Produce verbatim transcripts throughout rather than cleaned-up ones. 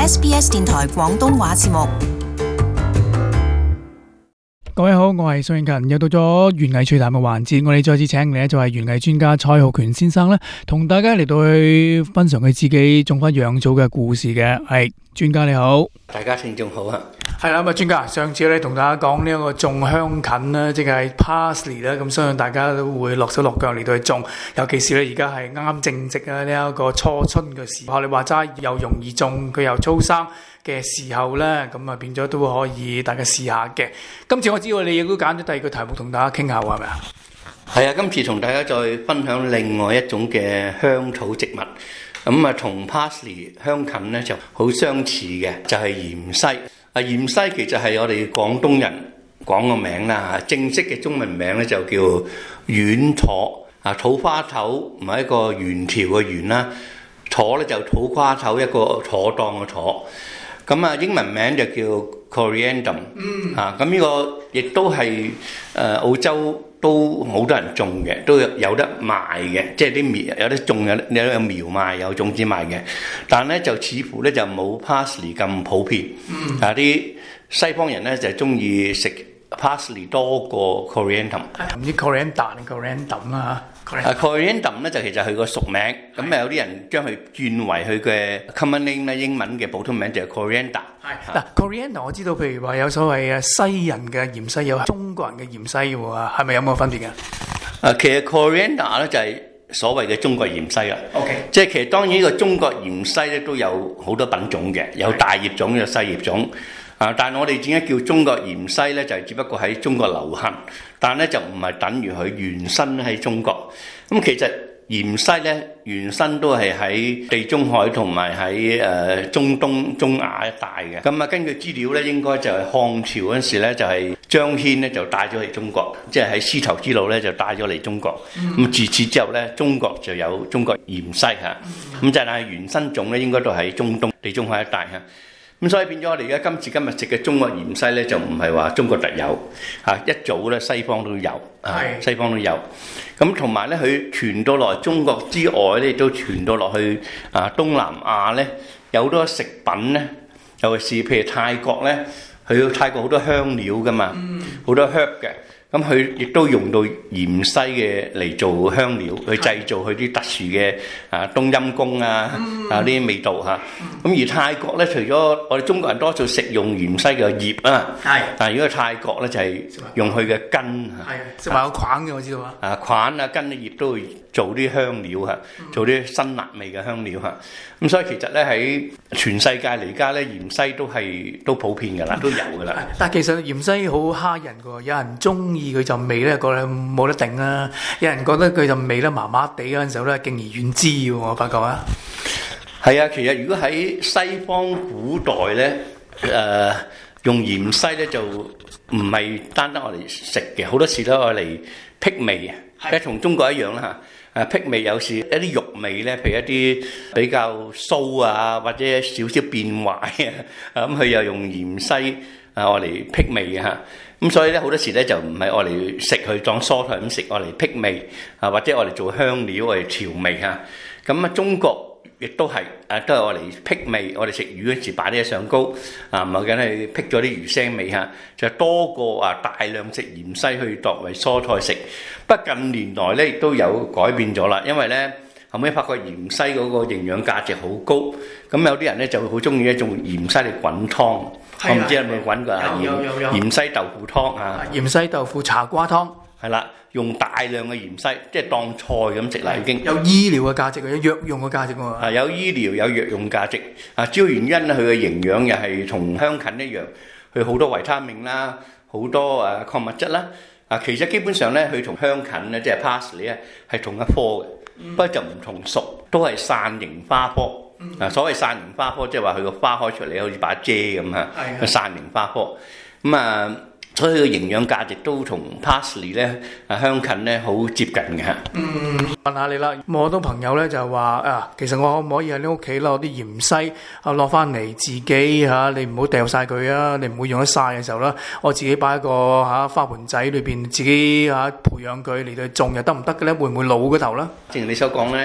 S B S 電台廣東話節目。 各位好，我係宋永勤，又到咗園藝趣談嘅環節，我哋再次請嚟咧就係園藝專家蔡浩權先生咧，同大家嚟到去分享佢自己種花養草嘅故事嘅。係專家你好， 大家聽眾好啊！ 係啦，咁啊專家，上次咧同大家講呢一個種香芹啦，即係 parsley 啦，咁相信大家都會落手落腳嚟到去種，尤其是咧而家係啱啱正值啊呢一個初春嘅時候，你話齋又容易種，佢又粗生嘅時候咧，咁啊變咗都可以大家試下嘅。今次我知道你亦都揀咗第二個題目同大家傾下喎，係咪啊？ 係啊，今次同大家再分享另外一種嘅香草植物，咁啊同 parsley 香芹咧就好相似嘅，就係芫茜。啊，芫茜其實係我哋廣東人講個名啦，正式嘅中文名咧就叫丸楚。啊，草花頭唔係一個圓條嘅圓啦，楚咧就草花頭一個妥當嘅楚。咁啊，英文名就叫 Coriandrum。嗯。啊，咁呢個亦都係誒澳洲都好多人種嘅，都有得賣嘅，即係啲苗有得種，有有有苗賣，有種子賣嘅。但咧就似乎咧就冇 parsley 咁普遍。嗯。啊，啲西方人咧就中意食 parsley 多過 coriandrum。 唔知 coriander 定 coriandrum 啦嚇。 啊 coriandrum 咧就其實係個俗名，咁啊有啲人將佢轉為佢嘅 common name 咧，英文嘅普通名就係 coriander。 係嗱 coriander 我知道，譬如話有所謂誒西人嘅芫茜，有中國人嘅芫茜喎，係咪有冇分別嘅？ 啊，其實 coriander 咧就係所謂嘅中國芫茜啦。OK， 即係其實當然呢個中國芫茜咧都有好多品種嘅，有大葉種有細葉種。啊！但係我哋點解叫中國芫茜咧？就係只不過喺中國流行，但咧就唔係等於佢原生喺中國。咁其實芫茜咧原生都係喺地中海同埋喺誒中東、中亞一帶嘅。咁啊，根據資料咧，應該就係漢朝嗰陣時咧，就係張騫咧就帶咗嚟中國，即係喺絲綢之路咧就帶咗嚟中國。咁自此之後咧，中國就有中國芫茜嚇。咁就係原生種咧，應該都喺中東、地中海一帶嚇。咁所以變咗我哋而家今次今日食嘅中國芫茜咧，就唔係話中國特有嚇，一早咧西方都有，啊西方都有。咁同埋咧，佢傳到落中國之外咧，亦都傳到落去啊東南亞咧，有好多食品咧，尤其是譬如泰國咧，佢泰國好多香料噶嘛，好多 herb 嘅。咁佢亦都用到芫茜嘅嚟做香料，去製造佢啲特殊嘅啊冬陰功啊啊啲味道嚇。咁而泰國咧，除咗我哋中國人多數食用芫茜嘅葉啊，係，但係如果泰國咧就係用佢嘅根嚇， 係食埋有梗嘅我知道啊。 啊梗啊根嘅葉都會做啲香料嚇，做啲辛辣味嘅香料嚇。咁所以其實咧喺全世界嚟家咧，芫茜都係都普遍㗎啦，都有㗎啦。 但係其實芫茜好蝦人㗎喎，有人中意佢陣味咧，覺得冇得頂啦；有人覺得佢陣味咧麻麻地嗰陣時候咧，敬而遠之嘅喎，我發覺啊。 係啊，其實如果喺西方古代咧，誒、呃、用芫茜咧就唔係單單我哋食嘅，好多時都愛嚟辟味啊，即係同中國一樣啦嚇。誒辟味有時一啲肉味咧，譬如一啲比較酥啊，或者少少變壞啊，咁佢又用芫茜啊愛嚟辟味嘅嚇。咁所以咧好多時咧就唔係愛嚟食佢當蔬菜咁食，愛嚟辟味啊，或者愛嚟做香料愛嚟調味嚇。咁啊中國亦都係誒，都係愛嚟辟味，我哋食魚嗰時擺啲嘢上高啊，唔係梗係辟咗啲魚腥味嚇，就多過啊大量食芫茜去作為蔬菜食。不過近年來咧亦都有改變咗啦，因為咧後尾發覺芫茜嗰個營養價值好高，咁有啲人咧就好中意咧用芫茜嚟滾湯。我唔知有冇滾過啊？ 有有有芫茜豆腐湯啊， 芫茜豆腐茶瓜湯係啦，用大量嘅芫茜，即係當菜咁食啦，已經有醫療嘅價值，有藥用嘅價值喎。 啊，有醫療有藥用價值啊，主要原因咧，佢嘅營養又係同香芹一樣，佢好多維他命啦，好多誒礦物質啦。啊，其實基本上咧，佢同香芹咧，即係 parsley 咧，係同一科嘅，不過就唔同屬，都係傘形花科。啊，所謂傘形花科，即係話佢個花開出嚟好似把遮咁嚇，個傘形花科。咁啊，所以個營養價值都同 parsley 咧、啊香芹咧好接近嘅嚇。 嗯，問下你啦，我好多朋友咧就話啊，其實我可唔可以喺你屋企攞啲芫茜啊落翻嚟自己嚇、啊？你唔好掉晒佢啊！你唔會用得晒嘅時候啦，我自己擺喺個嚇、啊、花盆仔裏邊，自己嚇、啊、培養佢嚟到種又得唔得嘅咧？會唔會老嗰頭咧？ 正如你所講咧。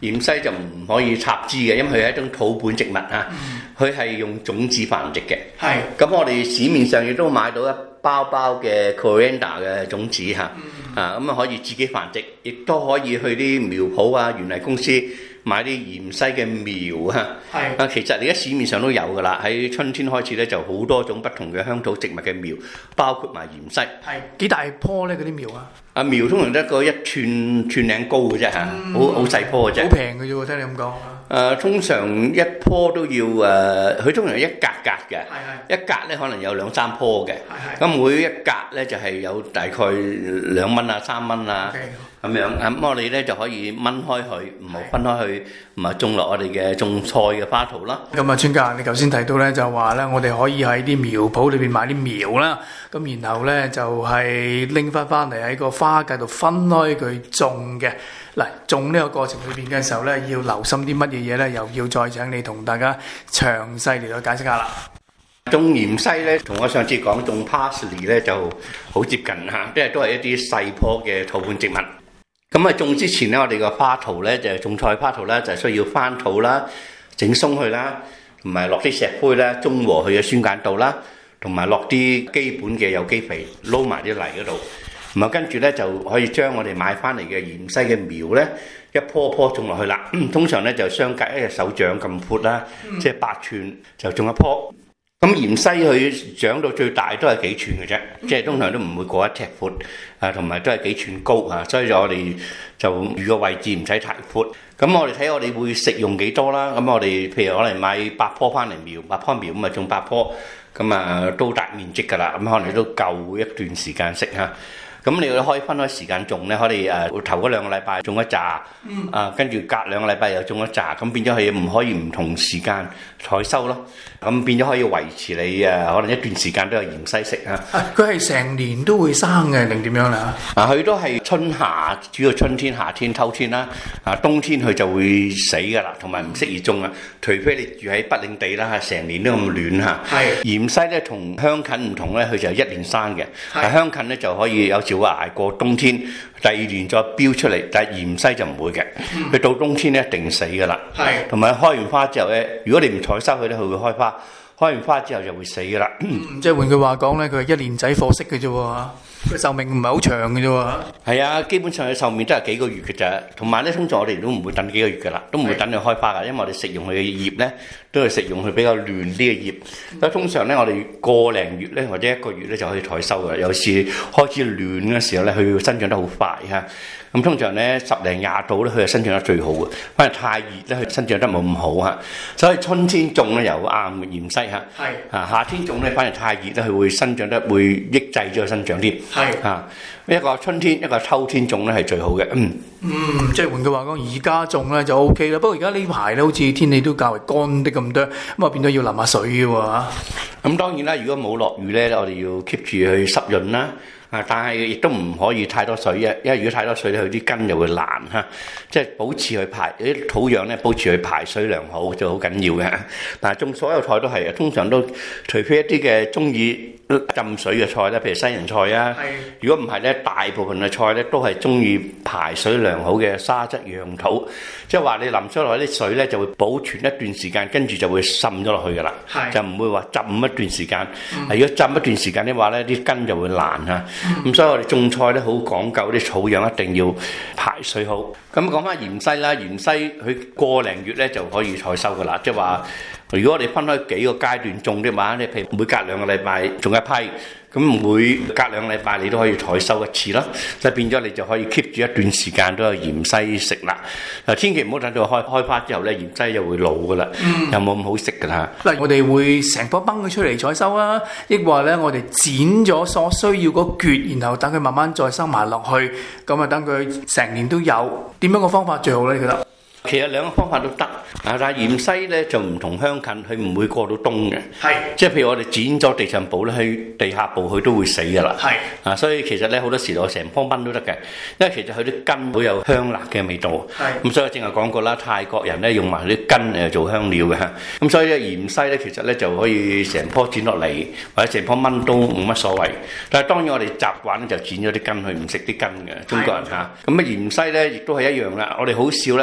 芫茜就唔可以插枝嘅，因為佢係一種土本植物啊，佢係用種子繁殖嘅。係。咁我哋市面上亦都買到一包包嘅 coriander 嘅種子嚇，啊咁啊可以自己繁殖，亦都可以去啲苗圃啊、園藝公司買啲芫茜嘅苗啊。係。啊，其實而家市面上都有㗎啦，喺春天開始咧就好多種不同嘅鄉土植物嘅苗，包括埋芫茜。係。幾大棵咧嗰啲苗啊？啊苗通常得個一寸寸零高嘅啫嚇，好好細棵嘅啫。好平嘅啫喎，聽你咁講。誒通常一棵都要誒，佢通常一格格嘅，一格咧可能有兩三棵嘅，咁每一格咧就係有大概兩蚊啊、三蚊啊咁樣，咁我哋咧就可以掹開佢，唔好分開去，唔係種落我哋嘅種菜嘅花圖啦。咁啊，專家，你頭先提到咧就話咧，我哋可以喺啲苗圃裏邊買啲苗啦，咁然後咧就係拎翻翻嚟喺個花界度分開佢種嘅。嗱，種呢個過程裏邊嘅時候咧，要留心啲乜嘢嘢咧？又要再請你同大家詳細嚟到解釋下啦。種芫茜咧，同我上次講種 parsley 咧就好接近嚇，即係都係一啲細棵嘅土本植物。咁啊，種之前咧，我哋個花圖咧就係種菜花圖咧，就係需要翻土啦、整鬆佢啦，同埋落啲石灰啦，中和佢嘅酸鹼度啦，同埋落啲基本嘅有機肥，撈埋啲泥嗰度。咁啊，跟住咧就可以將我哋買翻嚟嘅芫茜嘅苗咧，一棵棵種落去啦。通常咧就相隔一隻手掌咁闊啦，嗯、即係八寸就種一棵。咁芫茜佢長到最大都係幾寸嘅啫，嗯、即係通常都唔會過一尺闊，啊，同埋都係幾寸高啊。所以就我哋就預個位置唔使太闊。咁我哋睇我哋會食用幾多啦。咁我哋譬如可能買百棵翻嚟苗，百棵苗咁啊種百棵，咁啊都大面積㗎啦。咁可能都夠一段時間食嚇。咁你可以分開時間種咧，可以誒頭嗰兩個禮拜種一紮，嗯、啊跟住隔兩個禮拜又種一紮，咁變咗佢唔可以唔同時間採收咯。咁變咗可以維持你誒可能一段時間都有芫茜食啊。佢係成年都會生嘅定點樣咧？啊，佢都係春夏，主要春天、夏天、秋天啦。啊，冬天佢就會死㗎啦，同埋唔適宜種啊。除非你住喺北領地啦，成年都咁暖嚇。係芫茜咧同香芹唔同咧，佢就係一年生嘅。係香芹咧就可以有時會捱過冬天，第二年再飆出嚟，但係芫茜就唔會嘅。佢、嗯、到冬天咧一定死㗎啦。係同埋開完花之後咧，如果你唔採收佢咧，佢會開花。開完花之後就會死㗎啦。嗯、即係換句話講咧，佢係一年仔貨色嘅啫喎，佢壽命唔係好長嘅啫喎。係啊，基本上佢壽命都係幾個月嘅咋。同埋咧，通常我哋都唔會等幾個月㗎啦，都唔會等佢開花㗎，因為我哋食用佢嘅葉咧，都係食用佢比較嫩啲嘅葉。所以通常咧，我哋個零月咧或者一個月咧就可以採收㗎。有時開始嫩嘅時候咧，佢生長得好快嚇。咁通常咧十零廿度咧，佢係生長得最好嘅。反而太熱咧，佢生長得冇咁好嚇。所以春天種咧又啱嘅芫茜嚇。係啊，夏天種咧反而太熱咧，佢會生長得會抑制咗佢生長啲。係啊，一個春天一個秋天種咧係最好嘅。嗯嗯，即係換句話講，而家種咧就 O K 啦。不過而家呢排咧好似天氣都較為乾啲咁多，咁啊變咗要淋下水嘅喎。咁當然啦，如果冇落雨咧，我哋要 keep 住去濕潤啦。啊！但係亦都唔可以太多水嘅，因為如果太多水咧，佢啲根就會爛嚇。即係保持佢排啲土壤咧，保持佢排水良好就好緊要嘅。但係種所有菜都係啊，通常都除非一啲嘅中意浸水嘅菜咧，譬如西洋菜啊。係。如果唔係咧，大部分嘅菜咧都係中意排水良好嘅沙質養土。即係話你淋出落啲水咧，就會保存一段時間，跟住就會滲咗落去㗎啦。係。就唔會話浸一段時間。嗯。如果浸一段時間嘅話咧，啲根就會爛嚇。咁、嗯、所以我哋種菜咧好講究啲土壤一定要排水好。咁講翻芫茜啦，芫茜佢個零月咧就可以採收噶啦。即係話，如果我哋分開幾個階段種嘅話，你譬如每隔兩個禮拜種一批，咁每隔兩個禮拜你都可以採收一次啦。就變咗你就可以 keep 住一段時間都有芫茜食啦。嗱，千祈唔好等到開開花之後咧，芫茜就會老噶啦，嗯、又冇咁好食噶啦。嗱，我哋會成棵崩佢出嚟採收啊，抑或咧我哋剪咗所需要嗰橛，然後等佢慢慢再生埋落去，咁啊等佢成年都有。點樣個方法最好咧？你覺得？其實兩個方法都得，啊！但係芫茜咧就唔同香芹，佢唔會過到冬嘅。係，即係譬如我哋剪咗地上部咧，去地下部佢都會死噶啦。係，啊！所以其實咧好多時我成棵炆都得嘅，因為其實佢啲根好有香辣嘅味道。係，咁所以我正話講過啦，泰國人咧用埋啲根嚟做香料嘅。咁所以咧芫茜咧其實咧就可以成棵剪落嚟，或者成棵炆都冇乜所謂。但係當然我哋習慣咧就剪咗啲根，佢唔食啲根嘅中國人嚇。咁啊芫茜咧亦都係一樣啦，我哋好少咧話。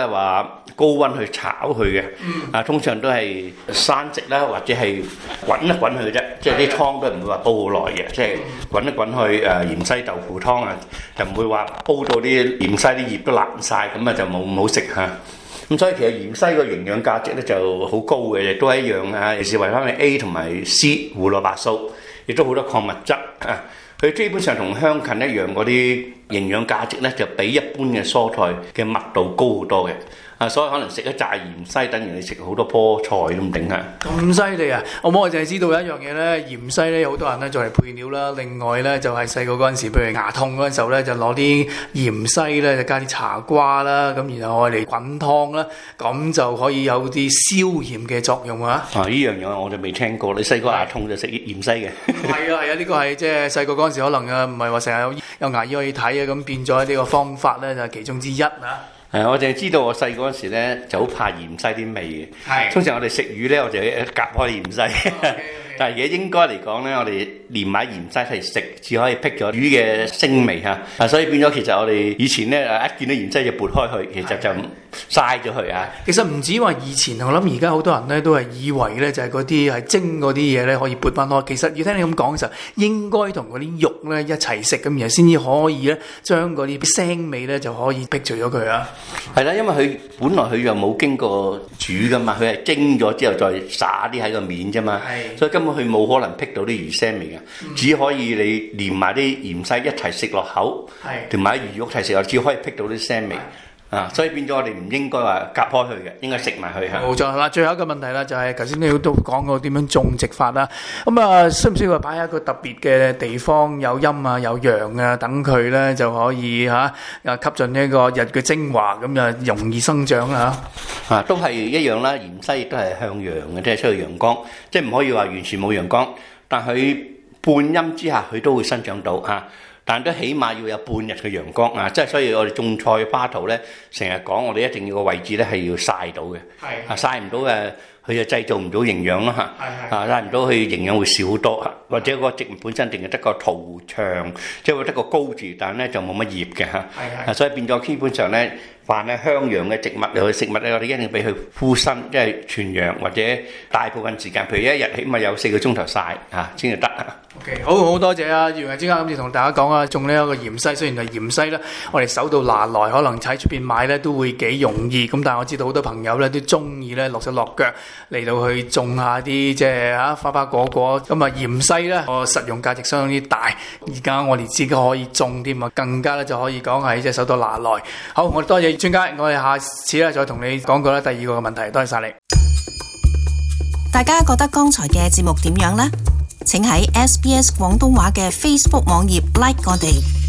高溫去炒佢嘅，啊通常都係生食啦，或者係滾一滾佢嘅啫，即係啲湯都唔會話煲好耐嘅，即係滾一滾去誒芫茜豆腐湯啊，就唔會話煲到啲芫茜啲葉都爛晒，咁啊就冇咁好食嚇。咁所以其實芫茜個營養價值咧就好高嘅，亦都係一樣啊，尤其是維他命 A 同埋 C 胡蘿蔔素，亦都好多礦物質啊。佢基本上同香芹一樣，嗰啲營養價值咧就比一般嘅蔬菜嘅密度高好多嘅。啊，所以可能食一紮芫茜，等於你食好多棵菜都唔定啊！ 咁犀利啊！我我淨係知道有一樣嘢咧，芫茜咧好多人咧做嚟配料啦。另外咧就係細個嗰陣時，譬如牙痛嗰陣時候咧，就攞啲芫茜咧就加啲茶瓜啦，咁然後愛嚟滾湯啦，咁就可以有啲消炎嘅作用啊！ 啊，呢樣嘢我就未聽過。你細個牙痛就食芫茜嘅？ 係啊係啊，呢個係即係細個嗰陣時可能啊，唔係話成日有有牙醫可以睇啊，咁變咗呢個方法咧就係其中之一啊！ 係，我淨係知道我細嗰陣時咧就好怕芫茜啲味嘅。係，通常我哋食魚咧，我就夾開芫茜。Okay, okay. 但係而家應該嚟講咧，我哋連埋芫茜一齊食，只可以辟咗魚嘅腥味嚇。啊，所以變咗其實我哋以前咧一見到芫茜就撥開佢，其實就嘥咗佢啊。其實唔止話以前，我諗而家好多人咧都係以為咧就係嗰啲係蒸嗰啲嘢咧可以撥翻開。其實要聽你咁講嘅時候，應該同嗰啲肉咧一齊食咁，然後先至可以咧將嗰啲腥味咧就可以辟除咗佢啊。係啦，因為佢本來佢又冇經過煮噶嘛，佢係蒸咗之後再灑啲喺個面啫嘛，所以根本佢冇可能辟到啲魚腥味嘅，嗯、只可以你連埋啲芫茜一齊食落口，同埋啲魚肉一齊食落，只可以辟到啲腥味。啊，所以變咗我哋唔應該話隔開佢嘅，應該食埋佢嚇。冇錯啦，最後一個問題啦，就係頭先你都講過點樣種植法啦。咁啊，需唔需要話擺喺一個特別嘅地方，有陰啊，有陽啊，等佢咧就可以嚇啊吸進呢個日嘅精華，咁啊容易生長啊。啊，都係一樣啦，芫茜亦都係向陽嘅，即係出去陽光，即係唔可以話完全冇陽光，但佢半陰之下佢都會生長到嚇。但都起碼要有半日嘅陽光啊！即係所以我哋種菜花圖咧，成日講我哋一定要個位置咧係要曬到嘅。係啊，曬唔到誒，佢就製造唔到營養咯嚇。係係啊，曬唔到佢營養會少好多嚇，或者個植物本身淨係得個圖長，即係會得個高字，但係咧就冇乜葉嘅嚇。係係啊，所以變咗基本上咧，凡係香陽嘅植物又去食物咧，我哋一定要俾佢枯身，即係全陽或者大部分時間，譬如一日起碼有四個鐘頭曬嚇先至得。OK， 好好多謝啊！袁毅之家今次同大家講啊，種呢一個芫茜，雖然係芫茜啦，我哋手到拿來，可能喺出邊買咧都會幾容易。咁但係我知道好多朋友咧都中意咧落手落腳嚟到去種下啲即係嚇花花果果。咁啊芫茜咧個實用價值相當之大，而家我哋自己可以種添啊，更加咧就可以講係即係手到拿來。好，我哋多謝專家，我哋下次咧再同你講過咧第二個嘅問題。多謝晒你。 大家覺得剛才嘅節目點樣呢？請喺 S B S 廣東話嘅 Facebook 網頁 like 我哋。